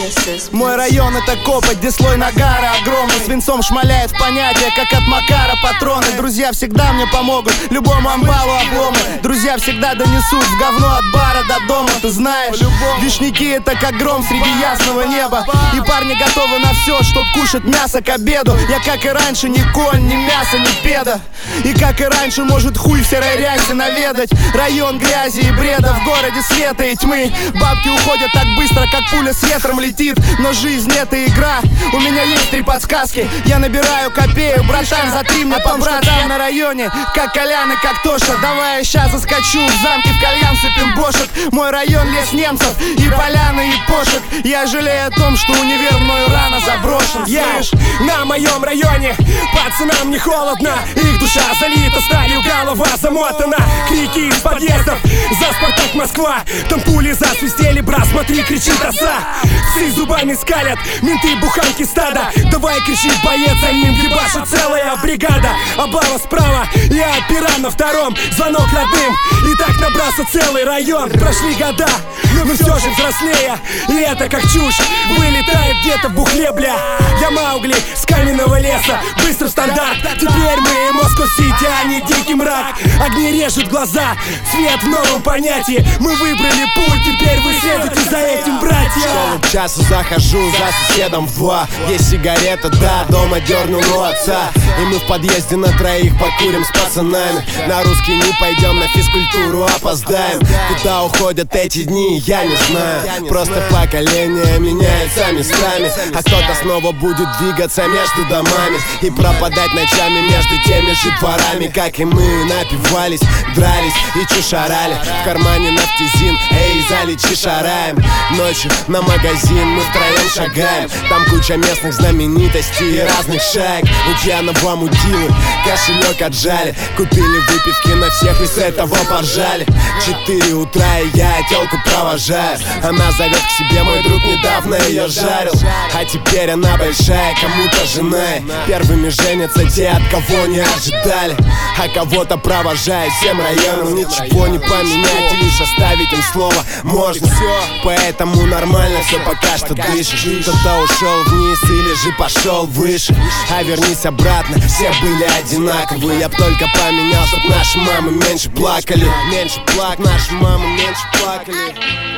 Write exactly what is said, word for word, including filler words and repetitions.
Мой район — это Копоть, где слой нагара огромный. Свинцом шмаляет в понятие, как от Макара патроны. Друзья всегда мне помогут, любому амбалу обломы. Друзья всегда донесут в говно от бара до дома. Ты знаешь, вишняки — это как гром среди ясного неба. И парни готовы на все, чтоб кушать мясо к обеду. Я, как и раньше, ни конь, ни мясо, ни педа. И как и раньше, может хуй в серой рясе наведать. Район грязи и бреда, в городе света и тьмы. Бабки уходят так быстро, как пуля с ветром летит. Но жизнь — это игра, у меня есть три подсказки. Я набираю копеек, братан, затри мне по братам на районе. Как Колян и как Тоша, давай я ща заскочу в замке, в кальян сыпем бошек. Мой район — лес немцев, и поляны, и пошек. Я жалею о том, что универ мною рано заброшен. Слышь, на моем районе пацанам не холодно. Их душа залита сталью, голова замотана. Крики из подъездов, за Спартак Москва. Там пули засвистели, брат, смотри, кричит оса. Все зубами скалят, менты буханки стада. Давай, кричи, боец, за ним ебашит целая бригада. Облава справа, я опера на втором. Звонок родным, и так набрался целый район. Прошли года, но все же взрослея. И это как чушь, вылетает где-то в бухле, бля. Я Маугли с каменного леса, быстро стандарт. Теперь мы Москва-Сити, а не дикий мрак. Огни режут глаза, свет в новом понятии. Мы выбрали путь, теперь вы следуете за этим, братья. В школу к часу захожу, за соседом в два. Есть сигарета, да, дома дернул у отца. И мы в подъезде на троих покурим с пацанами. На русский не пойдем, на физкультуру опоздаем. Куда уходят эти дни, я не знаю. Просто поколение меняется местами. А кто-то снова будет двигаться между домами и пропадать ночами между теми же дворами. Как и мы напивались, дрались и чушарали. В кармане нафтизин, эй, залечи шараем. Ночью на магазин мы втроем шагаем. Там куча местных знаменитостей и разных шаек. У пьяного мудилы кошелек отжали. Купили выпивки на всех и с этого поржали. Четыре утра и я тёлку провожаю. Она зовет к себе, мой друг недавно ее жарил. А теперь она большая, кому-то жена. Первыми женятся те, от кого не ожидали. А кого-то провожает всем районам. Ничего не поменять и лишь оставить им слово можно. Поэтому нормально все, пока что дышишь. Кто-то ушел вниз или же пошел выше. А вернись обратно, все были одинаковые. Я б только поменял, чтоб наши мамы меньше плакали. Меньше плак, наши мамы меньше плакали.